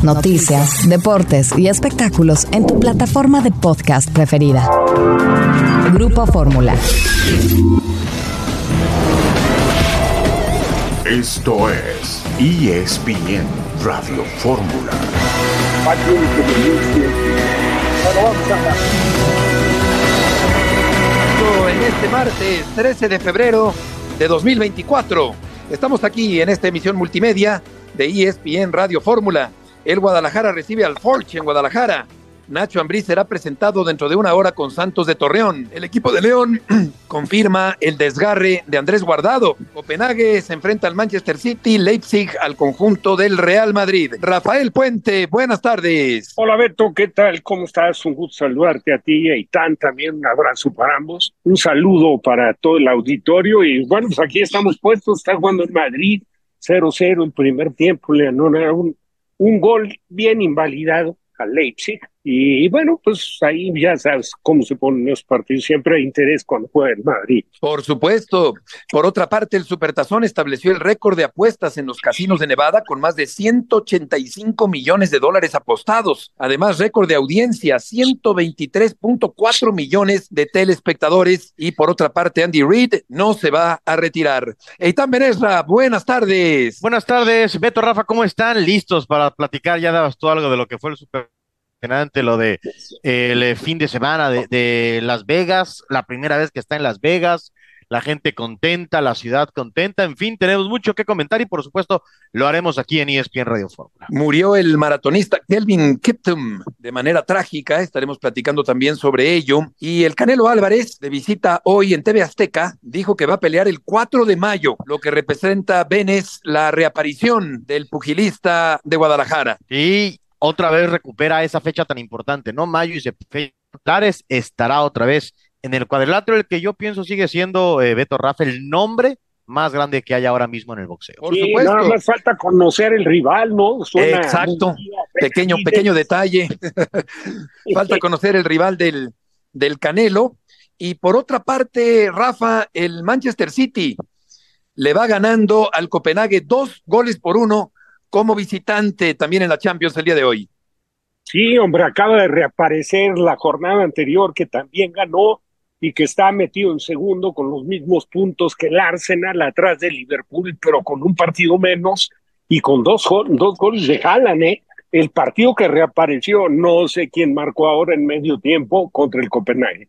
noticias, deportes y espectáculos en tu plataforma de podcast preferida. Grupo Fórmula. Esto es ESPN Radio Fórmula. En este martes 13 de febrero de 2024 estamos aquí en esta emisión multimedia de ESPN Radio Fórmula. El Guadalajara recibe al Forge en Guadalajara. Nacho Ambriz será presentado dentro de una hora con Santos de Torreón. El equipo de León confirma el desgarre de Andrés Guardado. Copenhague se enfrenta al Manchester City, Leipzig al conjunto del Real Madrid. Rafael Puente, buenas tardes. Hola Beto, ¿qué tal? ¿Cómo estás? Un gusto saludarte a ti y a Itán, también un abrazo para ambos. Un saludo para todo el auditorio y bueno, pues aquí estamos puestos, está jugando en Madrid, 0-0 el primer tiempo, le anularon un gol bien invalidado al Leipzig. Y bueno, pues ahí ya sabes cómo se ponen los partidos. Siempre hay interés cuando juega el Madrid. Por supuesto. Por otra parte, el Supertazón estableció el récord de apuestas en los casinos de Nevada con más de $185 millones apostados. Además, récord de audiencia, 123.4 millones de telespectadores. Y por otra parte, Andy Reid no se va a retirar. Eitan Benesra, buenas tardes. Buenas tardes, Beto, Rafa, ¿cómo están? ¿Listos para platicar? Ya dabas tú algo de lo que fue el lo de el fin de semana de Las Vegas, la primera vez que está en Las Vegas, la gente contenta, la ciudad contenta, en fin, tenemos mucho que comentar y por supuesto lo haremos aquí en ESPN Radio Fórmula. Murió el maratonista Kelvin Kiptum de manera trágica, estaremos platicando también sobre ello, y el Canelo Álvarez, de visita hoy en TV Azteca, dijo que va a pelear el 4 de mayo, lo que representa, Benes, la reaparición del pugilista de Guadalajara. Y otra vez recupera esa fecha tan importante, ¿no? Mayo y septiembre. Lares estará otra vez en el cuadrilátero, el que yo pienso sigue siendo, Beto, Rafa, el nombre más grande que hay ahora mismo en el boxeo. Por supuesto. Nada más falta conocer el rival, ¿no? Suena exacto, pequeño detalle. Falta conocer el rival del Canelo. Y por otra parte, Rafa, el Manchester City le va ganando al Copenhague 2-1 como visitante también en la Champions el día de hoy. Sí, hombre, acaba de reaparecer la jornada anterior que también ganó y que está metido en segundo con los mismos puntos que el Arsenal atrás de Liverpool, pero con un partido menos y con dos goles de Haaland, ¿eh? El partido que reapareció, no sé quién marcó ahora en medio tiempo contra el Copenhague.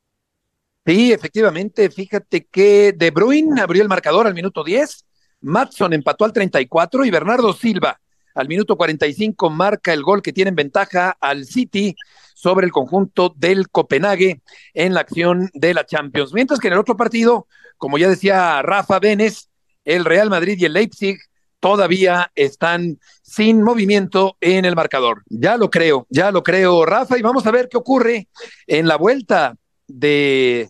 Sí, efectivamente, fíjate que De Bruyne abrió el marcador al minuto 10, Maddson empató al 34 y Bernardo Silva al minuto 45 marca el gol que tiene en ventaja al City sobre el conjunto del Copenhague en la acción de la Champions. Mientras que en el otro partido, como ya decía Rafa Benes, el Real Madrid y el Leipzig todavía están sin movimiento en el marcador. Ya lo creo, Rafa, y vamos a ver qué ocurre en la vuelta de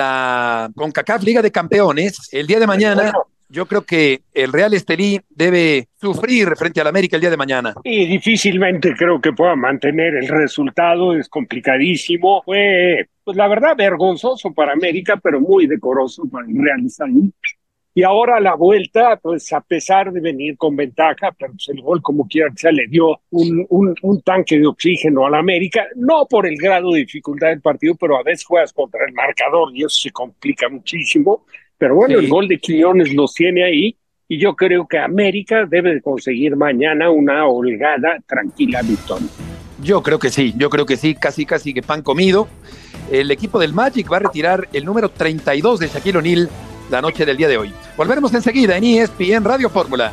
la CONCACAF Liga de Campeones el día de mañana. Yo creo que el Real Estelí debe sufrir frente al América el día de mañana. Y difícilmente creo que pueda mantener el resultado, es complicadísimo. Fue, pues la verdad, vergonzoso para América, pero muy decoroso para el Real Estelí. Y ahora la vuelta, pues a pesar de venir con ventaja, pero pues el gol como quiera que sea le dio un tanque de oxígeno al América, no por el grado de dificultad del partido, pero a veces juegas contra el marcador y eso se complica muchísimo. Pero bueno, sí. El gol de Quiñones los tiene ahí y yo creo que América debe de conseguir mañana una holgada, tranquila victoria. Yo creo que sí, casi que pan comido. El equipo del Magic va a retirar el número 32 de Shaquille O'Neal la noche del día de hoy. Volveremos enseguida en ESPN Radio Fórmula.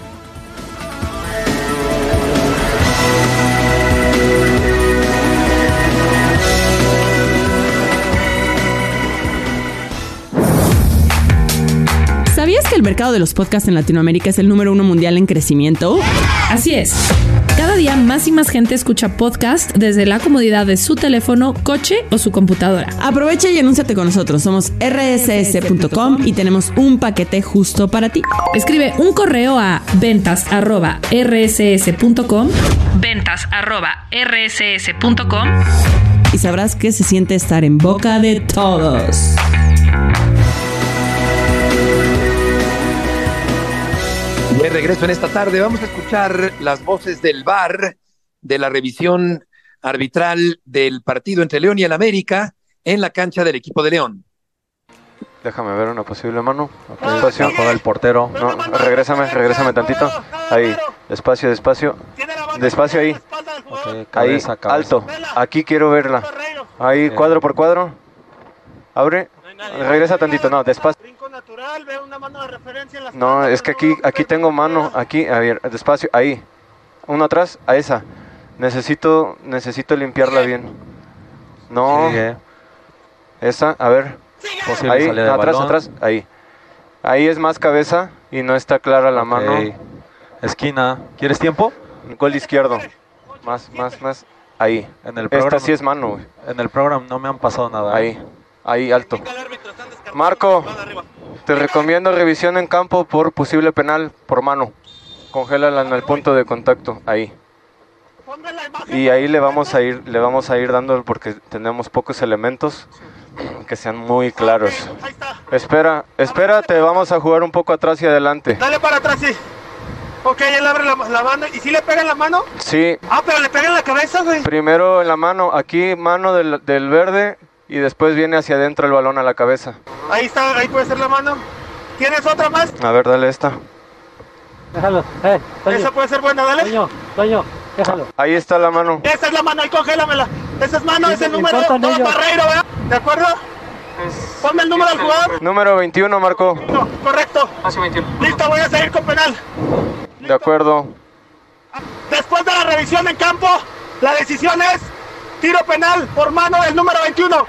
¿Sabías que el mercado de los podcasts en Latinoamérica es el número 1 mundial en crecimiento? Así es. Cada día más y más gente escucha podcast desde la comodidad de su teléfono, coche o su computadora. Aprovecha y anúnciate con nosotros. Somos rss.com y tenemos un paquete justo para ti. Escribe un correo a ventas@rss.com y sabrás qué se siente estar en boca de todos. De regreso en esta tarde vamos a escuchar las voces del VAR de la revisión arbitral del partido entre León y el América en la cancha del equipo de León. Déjame ver una posible mano. Despacio, juega el portero. No, regrésame tantito. Ahí, despacio. Despacio ahí. Okay, Ahí, cabeza. alto. Aquí quiero verla. Ahí, cuadro por cuadro. Abre. Regresa tantito, no, despacio. No, es que aquí tengo mano. Aquí, a ver, despacio. Ahí. Uno atrás, a esa. Necesito limpiarla bien. No. Esa, a ver. Posible Ahí, salida de atrás, ahí. Ahí es más cabeza y no está clara la mano. Esquina. ¿Quieres tiempo? Gol izquierdo. Más. Ahí. En el programa, esta sí es mano, güey. En el programa no me han pasado nada. Ahí, alto. Marco, te recomiendo revisión en campo por posible penal por mano. Congélala en el punto de contacto, ahí. Y ahí le vamos a ir dando porque tenemos pocos elementos que sean muy claros. Espera, te vamos a jugar un poco atrás y adelante. Dale para atrás, sí. Ok, él abre la mano. ¿Y si le pega en la mano? Sí. Ah, pero le pega en la cabeza, güey. Primero en la mano, aquí mano del verde y después viene hacia adentro el balón a la cabeza. Ahí está, ahí puede ser la mano. ¿Tienes otra más? A ver, dale esta. Déjalo. Esa puede ser buena, dale. Toño, déjalo. Ahí está la mano. Esa es la mano, ahí congélamela. Esa es mano, es el número 2, Barreiro, ¿verdad? ¿De acuerdo? Ponme el número al jugador. Número 21, Marco. No, correcto. Listo, voy a seguir con penal. De acuerdo. Después de la revisión en campo, la decisión es tiro penal por mano del número 21.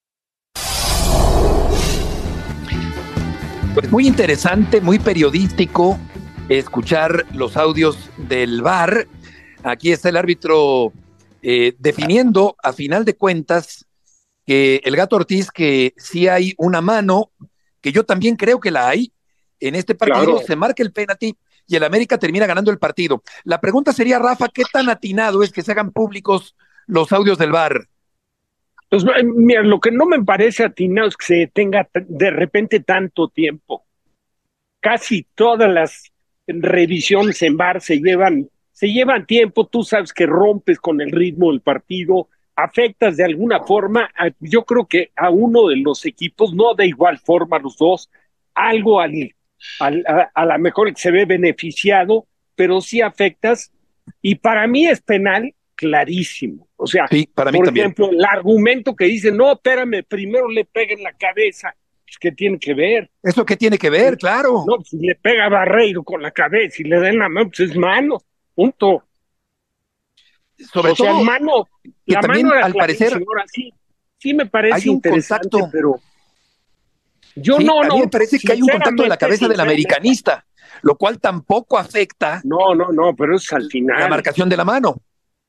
Pues muy interesante, muy periodístico escuchar los audios del VAR. Aquí está el árbitro definiendo, a final de cuentas, que el Gato Ortiz, que sí hay una mano, que yo también creo que la hay, en este partido claro. Se marca el penalti y el América termina ganando el partido. La pregunta sería, Rafa, ¿qué tan atinado es que se hagan públicos los audios del VAR? Pues mira, lo que no me parece atinado es que se tenga de repente tanto tiempo. Casi todas las revisiones en VAR se llevan tiempo. Tú sabes que rompes con el ritmo del partido, afectas de alguna forma. Yo creo que a uno de los equipos, no de igual forma los dos, algo a lo mejor se ve beneficiado, pero sí afectas. Y para mí es penal clarísimo. O sea, sí, para mí por también. ejemplo, el argumento que dice, no, espérame, primero le pega en la cabeza. Pues, ¿qué tiene que ver? ¿Eso qué tiene que ver? Claro. No, si le pega a Barreiro con la cabeza y le da en la mano, pues es mano, punto. Sobre todo, mano, que la también, mano era al parecer, sí me parece hay un interesante, contacto, pero yo sí, no. A mí me parece que hay un contacto de la cabeza del americanista, lo cual tampoco afecta. No, pero es al final. La marcación de la mano.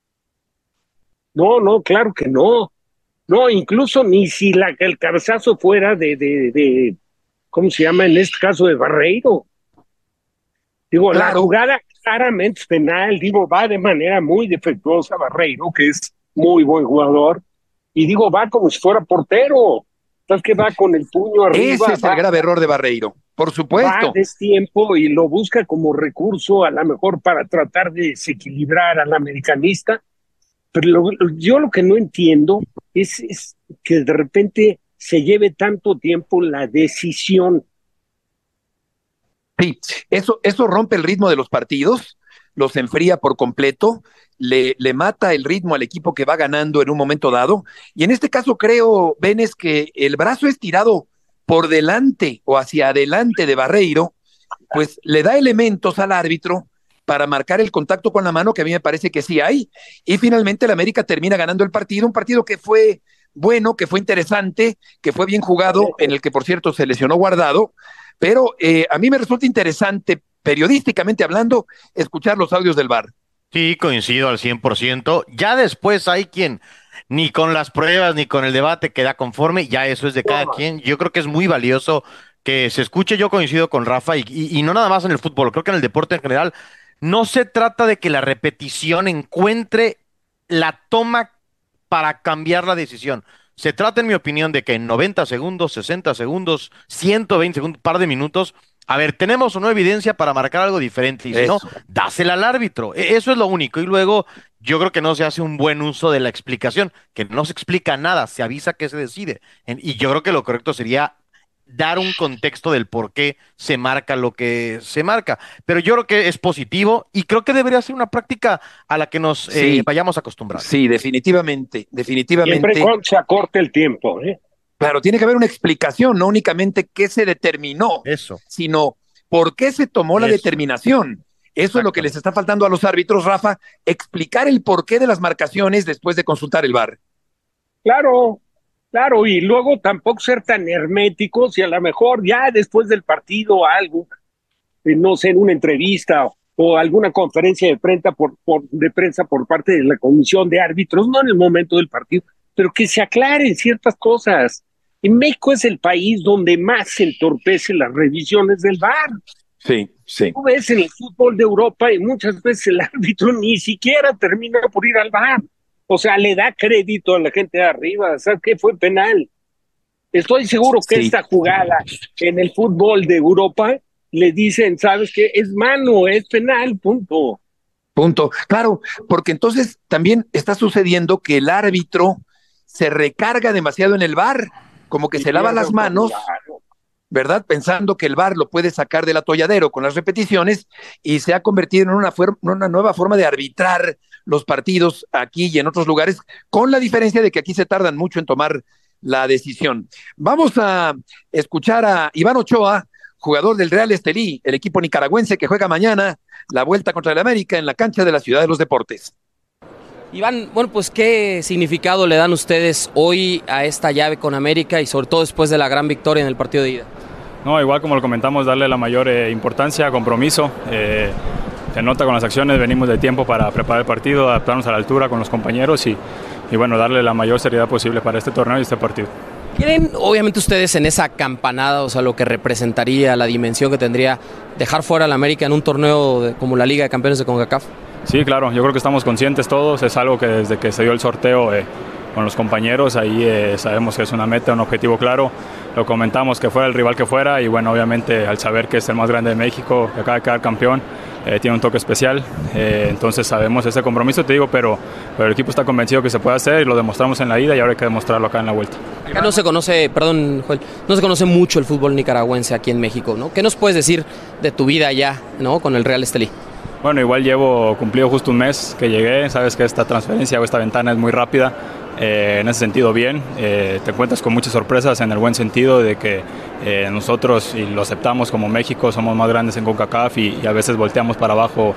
No, claro que no. No, incluso ni si el cabezazo fuera de ¿cómo se llama? En este caso de Barreiro. Digo, claro. La jugada claramente es penal, va de manera muy defectuosa Barreiro, que es muy buen jugador, y va como si fuera portero. Entonces que va con el puño arriba. Ese es el grave error de Barreiro, por supuesto. Va de tiempo y lo busca como recurso, a lo mejor para tratar de desequilibrar al americanista. Pero yo lo que no entiendo es que de repente se lleve tanto tiempo la decisión. Sí, eso rompe el ritmo de los partidos, los enfría por completo, le mata el ritmo al equipo que va ganando en un momento dado. Y en este caso creo, Benes, que el brazo estirado por delante o hacia adelante de Barreiro, pues le da elementos al árbitro para marcar el contacto con la mano, que a mí me parece que sí hay. Y finalmente el América termina ganando el partido, un partido que fue bueno, que fue interesante, que fue bien jugado, en el que por cierto se lesionó Guardado, pero a mí me resulta interesante, periodísticamente hablando, escuchar los audios del VAR. Sí, coincido al 100%. Ya después hay quien ni con las pruebas ni con el debate queda conforme, ya eso es de cada quien. Yo creo que es muy valioso que se escuche. Yo coincido con Rafa y no nada más en el fútbol, creo que en el deporte en general. No se trata de que la repetición encuentre la toma para cambiar la decisión. Se trata, en mi opinión, de que en 90 segundos, 60 segundos, 120 segundos, par de minutos, a ver, tenemos o no evidencia para marcar algo diferente. Y si no, dásela al árbitro. Eso es lo único. Y luego yo creo que no se hace un buen uso de la explicación, que no se explica nada, se avisa que se decide. Y yo creo que lo correcto sería dar un contexto del por qué se marca lo que se marca. Pero yo creo que es positivo y creo que debería ser una práctica a la que nos Sí, vayamos acostumbrando. sí, definitivamente, Siempre y definitivamente. cuando se acorte el tiempo, ¿eh? Claro, tiene que haber una explicación, no únicamente qué se determinó, Eso, sino por qué se tomó la eso, determinación. Eso es lo que les exactamente. está faltando a los árbitros, Rafa, explicar el porqué de las marcaciones después de consultar el VAR. Claro, claro, y luego tampoco ser tan herméticos y a lo mejor ya después del partido algo, no sé, en una entrevista o alguna conferencia de prensa por parte de la comisión de árbitros, no en el momento del partido, pero que se aclaren ciertas cosas. En México es el país donde más se entorpece las revisiones del VAR. Sí, sí. Tú ves en el fútbol de Europa y muchas veces el árbitro ni siquiera termina por ir al VAR. O sea, le da crédito a la gente de arriba. ¿Sabes qué? Fue penal. Estoy seguro que Sí, esta jugada en el fútbol de Europa le dicen, ¿sabes qué? Es mano, es penal, punto. punto. Claro, porque entonces también está sucediendo que el árbitro se recarga demasiado en el VAR, como que Y se lava pierde las manos, autoridad. ¿verdad? Pensando que el VAR lo puede sacar del atolladero con las repeticiones y se ha convertido en una nueva forma de arbitrar los partidos aquí y en otros lugares, con la diferencia de que aquí se tardan mucho en tomar la decisión. Vamos a escuchar a Iván Ochoa, jugador del Real Estelí, el equipo nicaragüense que juega mañana la vuelta contra el América en la cancha de la Ciudad de los Deportes. Iván, bueno, pues ¿qué significado le dan ustedes hoy a esta llave con América y sobre todo después de la gran victoria en el partido de ida? No, igual como lo comentamos, darle la mayor importancia, compromiso. Se nota con las acciones, venimos de tiempo para preparar el partido, adaptarnos a la altura con los compañeros y bueno, darle la mayor seriedad posible para este torneo y este partido. ¿Quieren, obviamente ustedes en esa campanada, o sea, lo que representaría, la dimensión que tendría dejar fuera al América en un torneo como la Liga de Campeones de CONCACAF? Sí, claro, yo creo que estamos conscientes todos, es algo que desde que se dio el sorteo con los compañeros, ahí sabemos que es una meta, un objetivo claro, lo comentamos que fuera el rival que fuera y bueno, obviamente al saber que es el más grande de México, que acaba de quedar campeón, tiene un toque especial, entonces sabemos ese compromiso, te digo, pero el equipo está convencido que se puede hacer y lo demostramos en la ida y ahora hay que demostrarlo acá en la vuelta. Acá no se conoce, perdón Joel, no se conoce mucho el fútbol nicaragüense aquí en México, ¿no? ¿Qué nos puedes decir de tu vida allá, ¿no? Con el Real Estelí? Bueno, igual cumplido justo un mes que llegué, sabes que esta transferencia o esta ventana es muy rápida, en ese sentido bien, te encuentras con muchas sorpresas en el buen sentido de que nosotros, y lo aceptamos como México, somos más grandes en CONCACAF y a veces volteamos para abajo,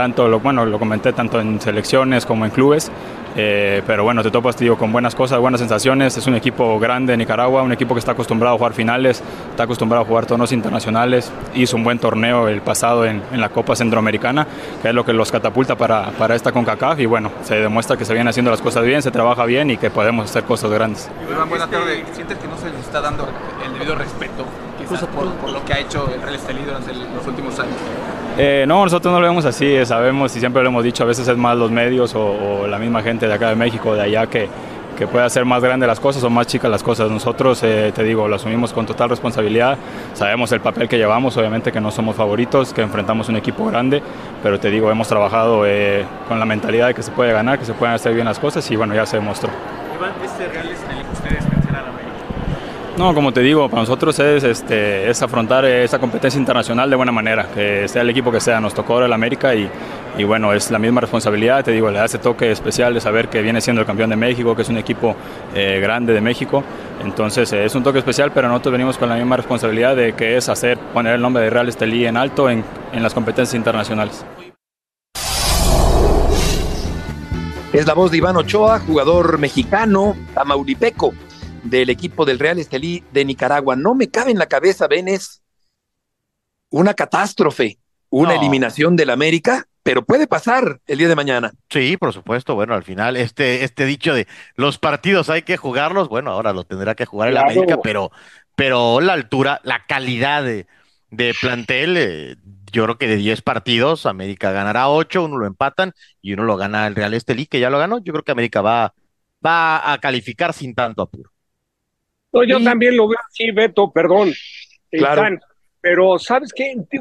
lo comenté tanto en selecciones como en clubes, pero bueno, te topas, te digo, con buenas cosas, buenas sensaciones, es un equipo grande de Nicaragua, un equipo que está acostumbrado a jugar finales, está acostumbrado a jugar torneos internacionales, hizo un buen torneo el pasado en la Copa Centroamericana, que es lo que los catapulta para esta CONCACAF y bueno, se demuestra que se vienen haciendo las cosas bien, se trabaja bien y que podemos hacer cosas grandes. Iván, buenas tardes. ¿Sientes que no se les está dando el debido respeto quizás por lo que ha hecho el Real Estelí durante los últimos años? No, nosotros no lo vemos así, sabemos y siempre lo hemos dicho, a veces es más los medios o la misma gente de acá de México, de allá que puede hacer más grandes las cosas o más chicas las cosas. Nosotros, te digo, lo asumimos con total responsabilidad, sabemos el papel que llevamos, obviamente que no somos favoritos, que enfrentamos un equipo grande, pero te digo, hemos trabajado con la mentalidad de que se puede ganar, que se pueden hacer bien las cosas y bueno, ya se demostró. Iván, ¿este Real Estelí que ustedes mencionan a América? No, como te digo, para nosotros es afrontar esa competencia internacional de buena manera, que sea el equipo que sea, nos tocó ahora el América y bueno, es la misma responsabilidad, te digo, le da ese toque especial de saber que viene siendo el campeón de México, que es un equipo grande de México, entonces es un toque especial, pero nosotros venimos con la misma responsabilidad de que es poner el nombre de Real Estelí en alto en las competencias internacionales. Es la voz de Iván Ochoa, jugador mexicano, tamaulipeco, del equipo del Real Estelí de Nicaragua. No me cabe en la cabeza, Benes, una catástrofe, una eliminación del América, pero puede pasar el día de mañana. Sí, por supuesto. Bueno, al final, este dicho de los partidos hay que jugarlos, bueno, ahora lo tendrá que jugar el América, pero la altura, la calidad de plantel, yo creo que de 10 partidos, América ganará 8, uno lo empatan y uno lo gana el Real Estelí, que ya lo ganó. Yo creo que América va a calificar sin tanto apuro. No, yo también lo veo así, Beto, perdón, Claro. pero ¿sabes qué? Digo,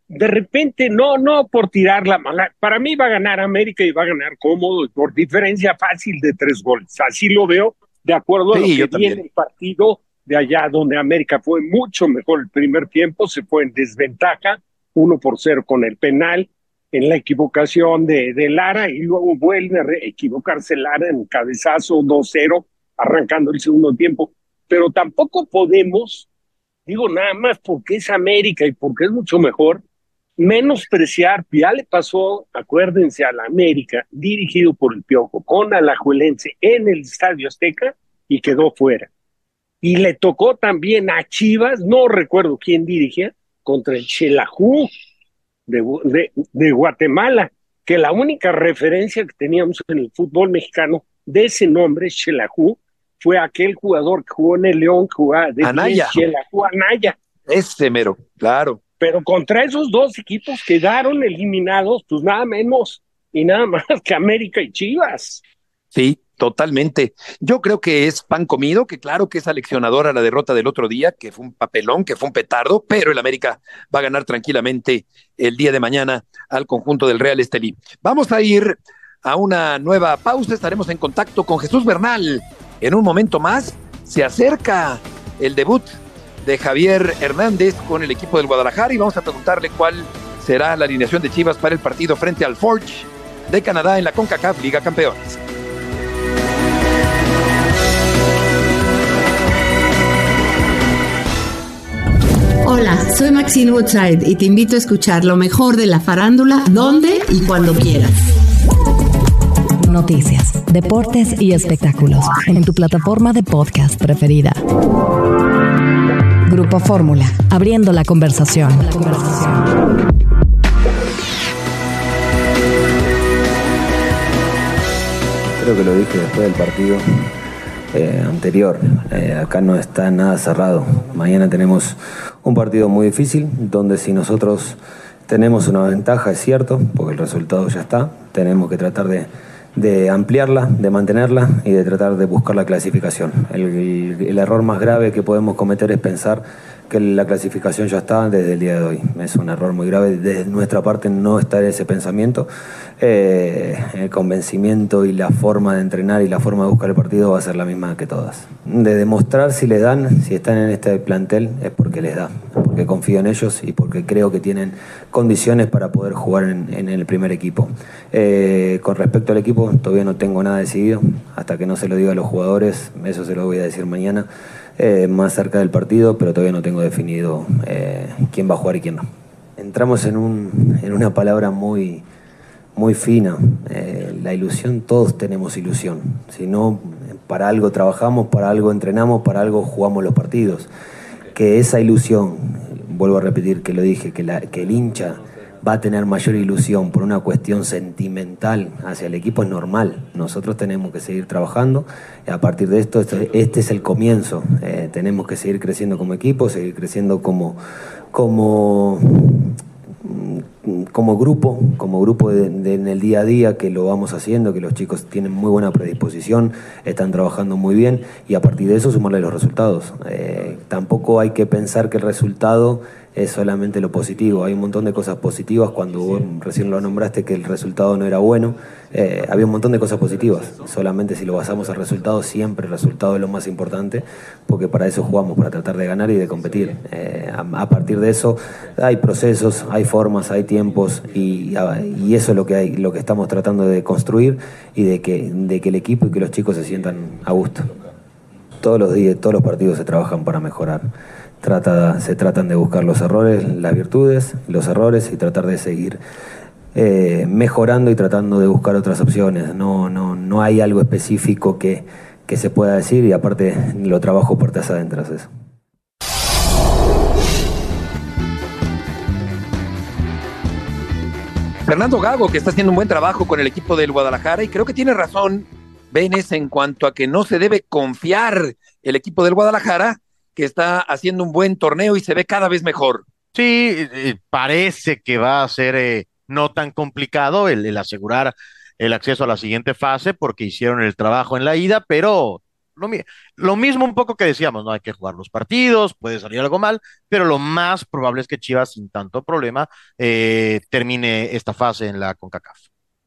de repente, no por tirar la mala, para mí va a ganar América y va a ganar cómodo y por diferencia fácil de 3 goles. Así lo veo, de acuerdo a lo que vi en el partido de allá, donde América fue mucho mejor el primer tiempo, se fue en desventaja, 1-0 con el penal, en la equivocación de Lara, y luego vuelve a equivocarse Lara en cabezazo 2-0, arrancando el segundo tiempo. Pero tampoco podemos, digo nada más porque es América y porque es mucho mejor, menospreciar. Ya le pasó, acuérdense, a la América, dirigido por el Piojo, con Alajuelense en el Estadio Azteca, y quedó fuera. Y le tocó también a Chivas, no recuerdo quién dirigía, contra el Xelajú de Guatemala, que la única referencia que teníamos en el fútbol mexicano de ese nombre, Xelajú, fue aquel jugador que jugó en el León, que jugaba de Anaya. Xelajú Anaya. Ese mero, claro. Pero contra esos dos equipos quedaron eliminados, pues nada menos y nada más que América y Chivas. Sí, totalmente. Yo creo que es pan comido, que claro que es aleccionadora la derrota del otro día, que fue un papelón, que fue un petardo, pero el América va a ganar tranquilamente el día de mañana al conjunto del Real Estelí. Vamos a ir a una nueva pausa, estaremos en contacto con Jesús Bernal. En un momento más se acerca el debut de Javier Hernández con el equipo del Guadalajara y vamos a preguntarle cuál será la alineación de Chivas para el partido frente al Forge de Canadá en la CONCACAF Liga Campeones. Hola, soy Maxine Woodside y te invito a escuchar lo mejor de la farándula donde y cuando quieras. Noticias, deportes y espectáculos en tu plataforma de podcast preferida. Grupo Fórmula, abriendo la conversación. Creo que lo dije después del partido anterior. Acá no está nada cerrado. Mañana tenemos un partido muy difícil, donde si nosotros tenemos una ventaja, es cierto, porque el resultado ya está, tenemos que tratar de ampliarla, de mantenerla y de tratar de buscar la clasificación. El error más grave que podemos cometer es pensar que la clasificación ya está desde el día de hoy. Es un error muy grave desde nuestra parte no estar ese pensamiento. El convencimiento y la forma de entrenar y la forma de buscar el partido va a ser la misma que todas. De demostrar si les dan, si están en este plantel, es porque les da, porque confío en ellos y porque creo que tienen condiciones para poder jugar en el primer equipo. Con respecto al equipo, todavía no tengo nada decidido, hasta que no se lo diga a los jugadores, eso se lo voy a decir mañana, más cerca del partido, pero todavía no tengo definido quién va a jugar y quién no. Entramos en una palabra muy fina, la ilusión. Todos tenemos ilusión, si no, para algo trabajamos, para algo entrenamos, para algo jugamos los partidos. Que esa ilusión, vuelvo a repetir que lo dije, que el hincha va a tener mayor ilusión por una cuestión sentimental hacia el equipo es normal. Nosotros tenemos que seguir trabajando. A partir de esto, este es el comienzo. Tenemos que seguir creciendo como equipo, seguir creciendo como grupo en el día a día, que lo vamos haciendo, que los chicos tienen muy buena predisposición, están trabajando muy bien, y a partir de eso sumarle los resultados. Tampoco hay que pensar que el resultado es solamente lo positivo. Hay un montón de cosas positivas. Cuando vos recién lo nombraste, que el resultado no era bueno, había un montón de cosas positivas. Solamente si lo basamos al resultado, siempre el resultado es lo más importante, porque para eso jugamos, para tratar de ganar y de competir. A partir de eso hay procesos, hay formas, hay tiempos, y eso es lo que estamos tratando de construir, y de que el equipo y que los chicos se sientan a gusto. Todos los días, todos los partidos se trabajan para mejorar. Se tratan de buscar los errores, las virtudes, los errores, y tratar de seguir mejorando y tratando de buscar otras opciones. No hay algo específico que se pueda decir, y aparte lo trabajo puertas adentro. Eso. Fernando Gago, que está haciendo un buen trabajo con el equipo del Guadalajara, y creo que tiene razón Benes en cuanto a que no se debe confiar el equipo del Guadalajara, que está haciendo un buen torneo y se ve cada vez mejor. Sí, parece que va a ser no tan complicado el asegurar el acceso a la siguiente fase, porque hicieron el trabajo en la ida, pero lo mismo un poco que decíamos, no hay que jugar los partidos, puede salir algo mal, pero lo más probable es que Chivas sin tanto problema termine esta fase en la CONCACAF.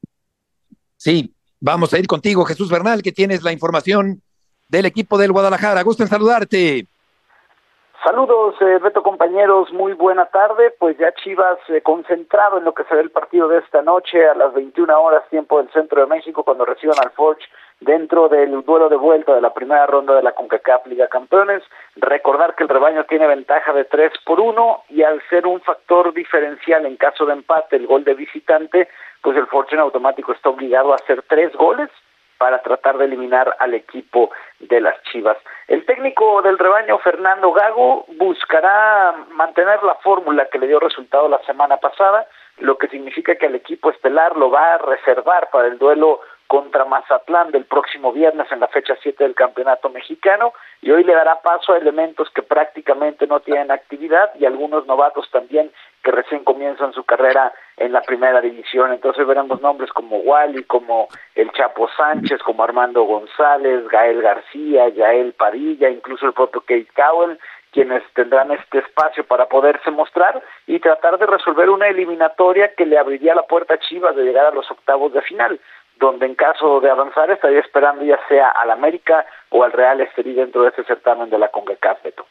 Sí, vamos a ir contigo, Jesús Bernal, que tienes la información del equipo del Guadalajara. Gusto en saludarte. Saludos, Beto, compañeros, muy buena tarde. Pues ya Chivas concentrado en lo que será el partido de esta noche a las 21 horas, tiempo del centro de México, cuando reciban al Forge dentro del duelo de vuelta de la primera ronda de la CONCACAF Liga Campeones. Recordar que el rebaño tiene ventaja de 3-1 y al ser un factor diferencial en caso de empate, el gol de visitante, pues el Forge en automático está obligado a hacer 3 goles para tratar de eliminar al equipo de las Chivas. El técnico del rebaño, Fernando Gago, buscará mantener la fórmula que le dio resultado la semana pasada, lo que significa que al equipo estelar lo va a reservar para el duelo contra Mazatlán del próximo viernes en la fecha 7 del Campeonato Mexicano, y hoy le dará paso a elementos que prácticamente no tienen actividad y algunos novatos también que recién comienzan su carrera en la primera división. Entonces veremos nombres como Wally, como el Chapo Sánchez, como Armando González, Gael García, Yael Padilla, incluso el propio Kate Cowell, quienes tendrán este espacio para poderse mostrar y tratar de resolver una eliminatoria que le abriría la puerta a Chivas de llegar a los octavos de final, donde en caso de avanzar estaría esperando ya sea al América o al Real Estelí dentro de ese certamen de la CONCACAF, Beto.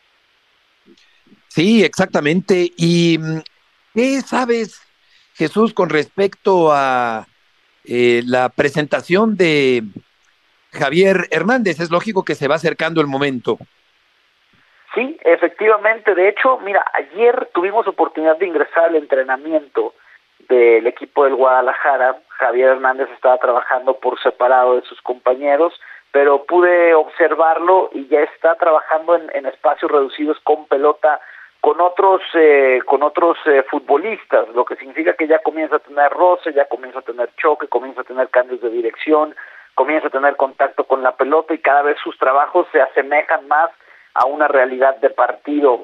Sí, exactamente. ¿Y qué sabes, Jesús, con respecto a la presentación de Javier Hernández? Es lógico que se va acercando el momento. Sí, efectivamente. De hecho, mira, ayer tuvimos oportunidad de ingresar al entrenamiento del equipo del Guadalajara. Javier Hernández estaba trabajando por separado de sus compañeros, pero pude observarlo y ya está trabajando en espacios reducidos con pelota con otros futbolistas, lo que significa que ya comienza a tener roce, ya comienza a tener choque, comienza a tener cambios de dirección, comienza a tener contacto con la pelota y cada vez sus trabajos se asemejan más a una realidad de partido.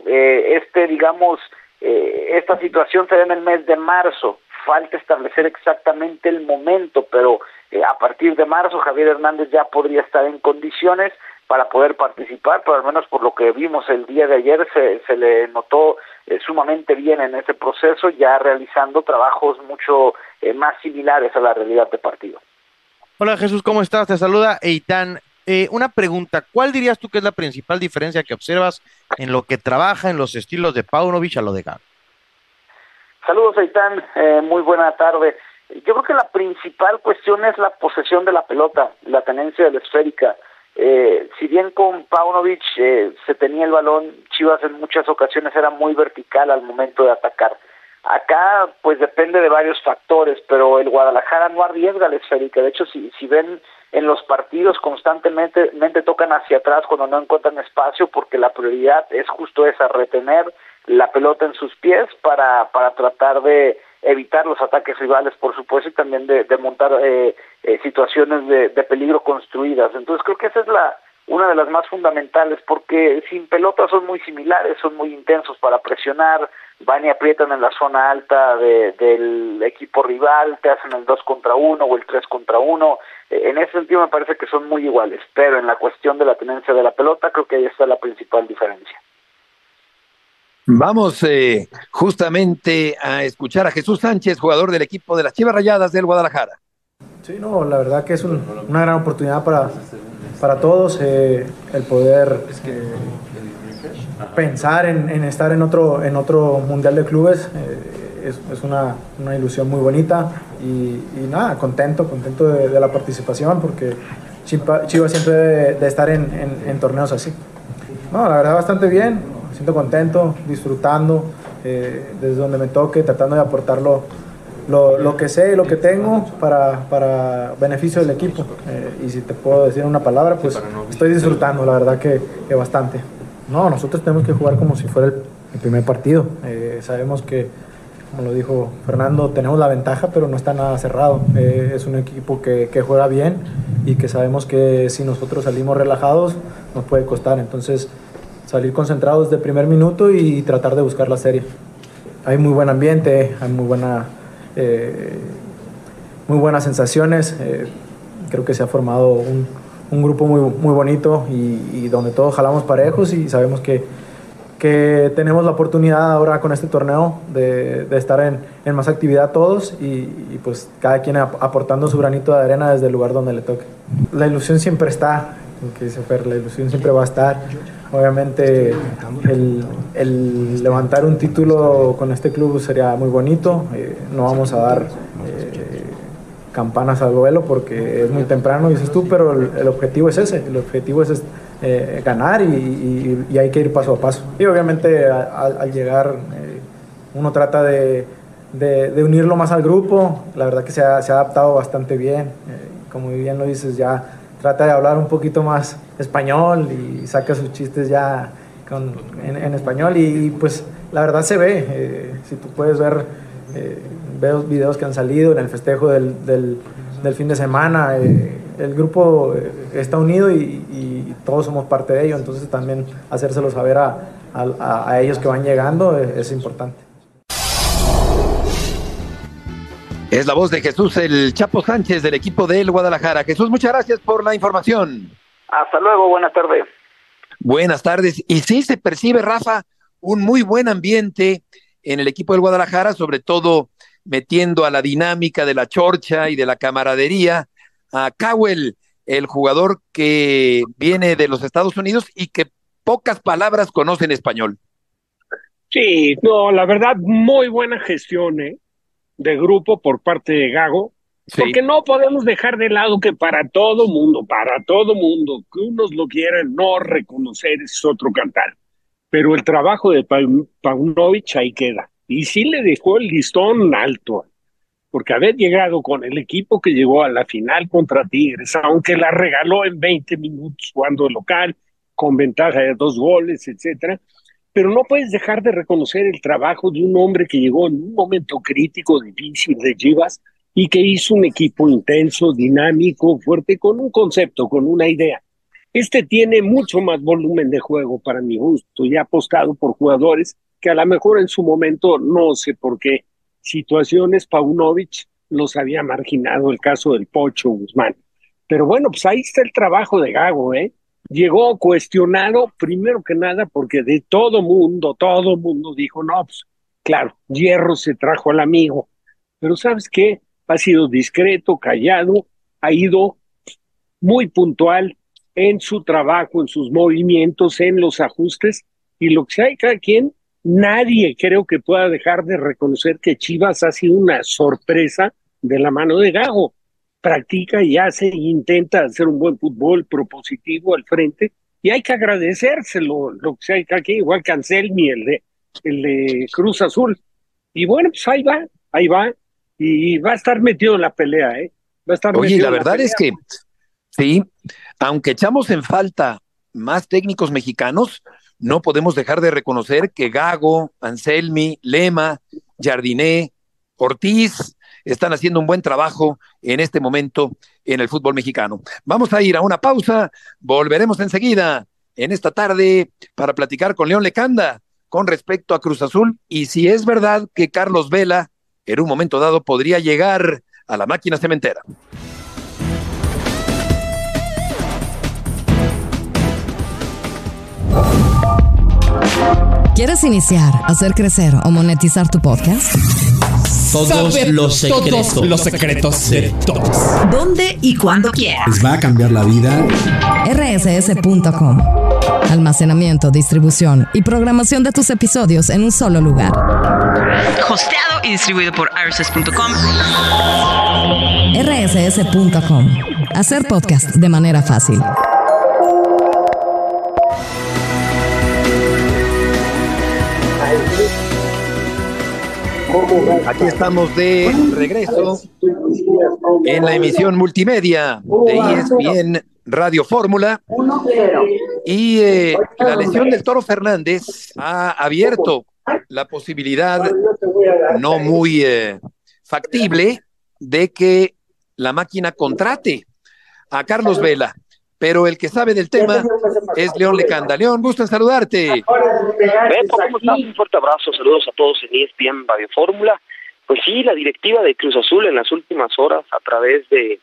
Esta situación se da en el mes de marzo. Falta establecer exactamente el momento, pero a partir de marzo Javier Hernández ya podría estar en condiciones para poder participar, pero al menos por lo que vimos el día de ayer se le notó sumamente bien en ese proceso, ya realizando trabajos mucho más similares a la realidad de partido. Hola Jesús, ¿cómo estás? Te saluda Eitan. Una pregunta, ¿cuál dirías tú que es la principal diferencia que observas en lo que trabaja en los estilos de Paunovic a lo de Gago? Saludos, Eitan, muy buena tarde. Yo creo que la principal cuestión es la posesión de la pelota, la tenencia de la esférica. Si bien con Paunovic se tenía el balón, Chivas en muchas ocasiones era muy vertical al momento de atacar. Acá pues depende de varios factores, pero el Guadalajara no arriesga la esférica. De hecho, si ven en los partidos constantemente tocan hacia atrás cuando no encuentran espacio, porque la prioridad es justo esa, retener la pelota en sus pies para tratar de evitar los ataques rivales, por supuesto, y también de montar situaciones de peligro construidas. Entonces creo que esa es una de las más fundamentales, porque sin pelota son muy similares, son muy intensos para presionar, van y aprietan en la zona alta del equipo rival, te hacen el 2 contra 1 o el 3 contra 1, en ese sentido me parece que son muy iguales, pero en la cuestión de la tenencia de la pelota creo que ahí está la principal diferencia. Vamos justamente a escuchar a Jesús Sánchez, jugador del equipo de las Chivas Rayadas del Guadalajara. Sí, no, la verdad que es una gran oportunidad para todos, el poder pensar en estar en otro Mundial de Clubes. Es una ilusión muy bonita y nada, contento de la participación, porque Chivas siempre debe de estar en torneos así. No, la verdad bastante bien, me siento contento, disfrutando desde donde me toque, tratando de aportar lo que sé y lo que tengo para beneficio del equipo. Y si te puedo decir una palabra, pues estoy disfrutando, la verdad que bastante. No, nosotros tenemos que jugar como si fuera el primer partido. Sabemos que, como lo dijo Fernando, tenemos la ventaja, pero no está nada cerrado. Es un equipo que juega bien y que sabemos que si nosotros salimos relajados nos puede costar. Entonces, salir concentrados desde el primer minuto y tratar de buscar la serie. Hay muy buen ambiente, hay muy buenas sensaciones. Creo que se ha formado un grupo muy, muy bonito y donde todos jalamos parejos y sabemos que tenemos la oportunidad ahora con este torneo de estar en más actividad todos y pues cada quien aportando su granito de arena desde el lugar donde le toque. La ilusión siempre está, como que dice Fer, la ilusión siempre va a estar. Obviamente el levantar un título con este club sería muy bonito, no vamos a dar campanas al vuelo porque es muy temprano, dices tú, pero el objetivo es ese, el objetivo es ganar y hay que ir paso a paso. Y obviamente al llegar uno trata de unirlo más al grupo, la verdad que se ha adaptado bastante bien, como bien lo dices, ya trata de hablar un poquito más español y saca sus chistes ya en español y pues la verdad se ve, si tú puedes ver videos que han salido en el festejo del fin de semana, el grupo está unido y todos somos parte de ello, entonces también hacérselo saber a ellos que van llegando es importante. Es la voz de Jesús el Chapo Sánchez del equipo del Guadalajara. Jesús, muchas gracias por la información. Hasta luego, buenas tardes. Buenas tardes. Y sí se percibe, Rafa, un muy buen ambiente en el equipo del Guadalajara, sobre todo metiendo a la dinámica de la chorcha y de la camaradería a Cowell, el jugador que viene de los Estados Unidos y que pocas palabras conoce en español. Sí, no, la verdad, muy buena gestión, de grupo por parte de Gago, sí. Porque no podemos dejar de lado que para todo mundo, que unos lo quieran no reconocer es otro cantar, pero el trabajo de Paunovic ahí queda, y sí le dejó el listón alto, porque haber llegado con el equipo que llegó a la final contra Tigres, aunque la regaló en 20 minutos jugando de local, con ventaja de 2 goles, etcétera, pero no puedes dejar de reconocer el trabajo de un hombre que llegó en un momento crítico, difícil de Chivas y que hizo un equipo intenso, dinámico, fuerte, con un concepto, con una idea. Este tiene mucho más volumen de juego para mi gusto y ha apostado por jugadores que a lo mejor en su momento, no sé por qué situaciones, Paunovic los había marginado, el caso del Pocho Guzmán. Pero bueno, pues ahí está el trabajo de Gago, Llegó cuestionado, primero que nada, porque de todo mundo dijo, no, pues claro, Hierro se trajo al amigo, pero ¿sabes qué? Ha sido discreto, callado, ha ido muy puntual en su trabajo, en sus movimientos, en los ajustes, y lo que sea de cada quien, nadie creo que pueda dejar de reconocer que Chivas ha sido una sorpresa de la mano de Gago. Practica y hace e intenta hacer un buen fútbol propositivo al frente y hay que agradecérselo, lo que sea aquí, igual que Anselmi, el de Cruz Azul. Y bueno, pues ahí va y va a estar metido en la pelea, Va a estar Oye, metido la en verdad pelea. es que sí, aunque echamos en falta más técnicos mexicanos, no podemos dejar de reconocer que Gago, Anselmi, Lema, Jardiné, Ortiz están haciendo un buen trabajo en este momento en el fútbol mexicano. Vamos a ir a una pausa, volveremos enseguida en esta tarde para platicar con León Lecanda con respecto a Cruz Azul y si es verdad que Carlos Vela en un momento dado podría llegar a la máquina cementera. ¿Quieres iniciar, hacer crecer o monetizar tu podcast? Todos los secretos de todos. ¿Dónde y cuándo quieras? Les va a cambiar la vida. rss.com. Almacenamiento, distribución y programación de tus episodios en un solo lugar. Hosteado y distribuido por rss.com. rss.com. Hacer podcast de manera fácil. Aquí estamos de regreso en la emisión multimedia de ESPN Radio Fórmula y la lesión del Toro Fernández ha abierto la posibilidad no muy factible de que la máquina contrate a Carlos Vela, pero el que sabe del tema es León Lecanda. León, gusto en saludarte. Beto, ¿cómo estás? Un fuerte abrazo, saludos a todos en ESPN Radio Fórmula. Pues sí, la directiva de Cruz Azul en las últimas horas, a través de